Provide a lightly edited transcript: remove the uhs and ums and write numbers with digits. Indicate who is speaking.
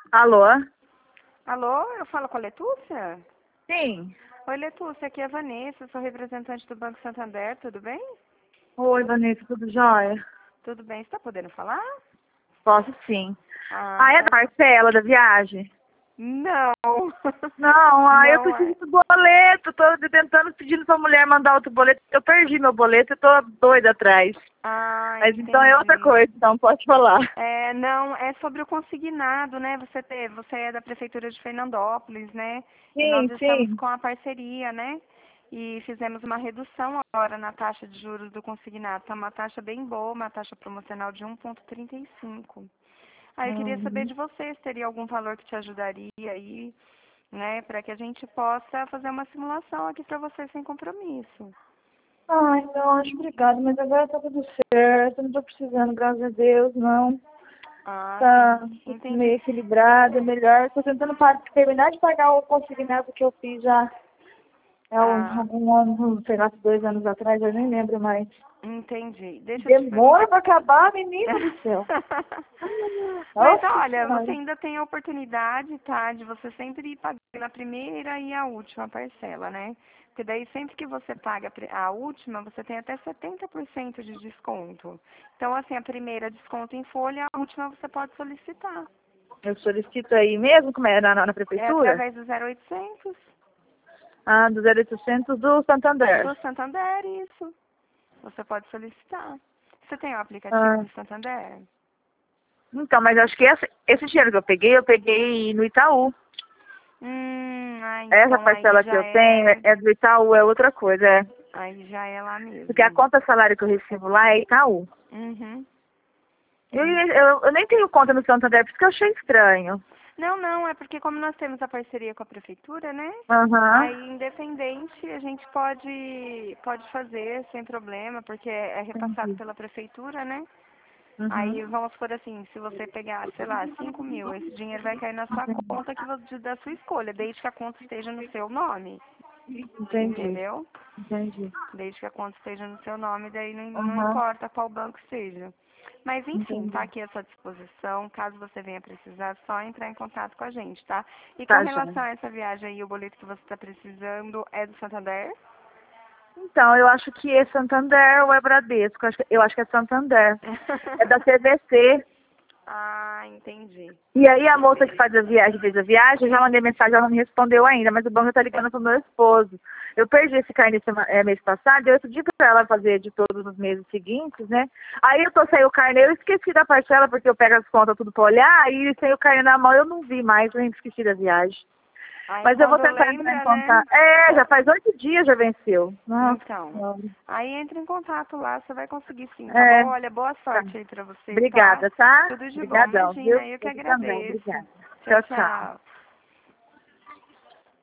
Speaker 1: Alô?
Speaker 2: Alô, eu falo com a Letúcia?
Speaker 1: Sim.
Speaker 2: Oi, Letúcia, aqui é a Vanessa, sou representante do Banco Santander, tudo bem?
Speaker 1: Oi, Vanessa, tudo jóia?
Speaker 2: Tudo bem, você está podendo falar?
Speaker 1: Posso sim.
Speaker 2: Ah,
Speaker 1: Ah, é da
Speaker 2: tá.
Speaker 1: Marcela, da viagem?
Speaker 2: Não.
Speaker 1: Não, eu
Speaker 2: Não
Speaker 1: preciso
Speaker 2: é.
Speaker 1: do boleto. Tô tentando pedindo pra mulher mandar outro boleto. Eu perdi meu boleto e tô doida atrás.
Speaker 2: Ah,
Speaker 1: Mas então é outra
Speaker 2: entendi.
Speaker 1: coisa, então pode falar.
Speaker 2: Não, é sobre o consignado, né? Você é da Prefeitura de Fernandópolis, né? E nós
Speaker 1: Sim,
Speaker 2: estamos
Speaker 1: sim.
Speaker 2: com a parceria, né? E fizemos uma redução agora na taxa de juros do consignado. Tá uma taxa bem boa, uma taxa promocional de 1,35. Aí eu queria saber
Speaker 1: Uhum.
Speaker 2: de você se teria algum valor que te ajudaria aí, né? Para que a gente possa fazer uma simulação aqui para você sem compromisso.
Speaker 1: Ai, não, acho obrigada, mas agora tá tudo certo. Não tô precisando, graças a Deus, não.
Speaker 2: Ah, sim,
Speaker 1: Tá tudo
Speaker 2: entendi.
Speaker 1: meio equilibrado, melhor. Tô tentando terminar de pagar o consignado que eu fiz já.
Speaker 2: Ah,
Speaker 1: Algum ano, sei lá, 2 anos atrás, eu nem lembro mais.
Speaker 2: entendi. Deixa eu te
Speaker 1: Demora pra acabar, menina do céu.
Speaker 2: Mas
Speaker 1: Nossa
Speaker 2: olha, você
Speaker 1: Senhora.
Speaker 2: ainda tem a oportunidade, tá, de você sempre ir pagando a primeira e a última parcela, né? Porque daí sempre que você paga a última, você tem até 70% de desconto. Então, assim, a primeira desconto em folha, a última você pode solicitar.
Speaker 1: Eu solicito aí mesmo, como é na
Speaker 2: É
Speaker 1: prefeitura?
Speaker 2: através do 0800
Speaker 1: Ah, do 0800 do Santander.
Speaker 2: do Santander, isso. Você pode solicitar. Você tem o aplicativo
Speaker 1: Ah,
Speaker 2: do Santander?
Speaker 1: então, mas acho que esse dinheiro que eu peguei no Itaú. Essa
Speaker 2: Então
Speaker 1: parcela que eu tenho é do Itaú, é outra coisa, é.
Speaker 2: aí já é lá
Speaker 1: Porque a
Speaker 2: mesmo.
Speaker 1: conta salário que eu recebo lá é Itaú.
Speaker 2: Uhum.
Speaker 1: Eu nem tenho conta no Santander, por isso que eu achei estranho.
Speaker 2: Não, não, é porque como nós temos a parceria com a prefeitura, né?
Speaker 1: Aham.
Speaker 2: Aí, independente, a gente pode fazer sem problema, porque é repassado
Speaker 1: Entendi.
Speaker 2: pela prefeitura, né?
Speaker 1: Uhum.
Speaker 2: Aí, vamos por assim, se você pegar, sei lá, 5.000, esse dinheiro vai cair na sua conta da sua escolha, desde que a conta esteja no seu nome,
Speaker 1: Entendi.
Speaker 2: entendeu?
Speaker 1: Entendi.
Speaker 2: Desde que a conta esteja no seu nome, daí não
Speaker 1: Aham.
Speaker 2: importa qual banco seja. Mas enfim, tá
Speaker 1: Entendi.
Speaker 2: aqui à sua disposição. Caso você venha precisar, é só entrar em contato com a gente, tá? E com
Speaker 1: Tá, já.
Speaker 2: relação a essa viagem aí, o boleto que você está precisando é do Santander?
Speaker 1: Então, eu acho que é Santander ou é Bradesco. Eu acho que é Santander. É da CVC.
Speaker 2: Ah, entendi.
Speaker 1: E aí a moça que fez a viagem, eu já mandei mensagem, ela não me respondeu ainda, mas o banco tá ligando pro meu esposo. Eu perdi esse carnê mês passado, eu pedi pra ela fazer de todos os meses seguintes, né? Aí eu tô sem o carnê, eu esqueci da parcela, porque eu pego as contas tudo pra olhar, e sem o carnê na mão eu não vi mais, eu esqueci da viagem.
Speaker 2: Aí
Speaker 1: Mas eu vou
Speaker 2: quando
Speaker 1: tentar entrar em
Speaker 2: lembra, né?
Speaker 1: contato. É, já faz 8 dias já venceu. Nossa
Speaker 2: Então,
Speaker 1: Senhora.
Speaker 2: aí entra em contato lá, você vai conseguir sim, tá
Speaker 1: É,
Speaker 2: bom? Olha, boa
Speaker 1: tá.
Speaker 2: sorte aí pra você, tá?
Speaker 1: Obrigada, tá?
Speaker 2: Tudo de bom,
Speaker 1: Obrigadão, viu?
Speaker 2: imagina, eu que
Speaker 1: Você também,
Speaker 2: agradeço.
Speaker 1: obrigada.
Speaker 2: Tchau,
Speaker 1: Tchau, tchau.
Speaker 2: tchau.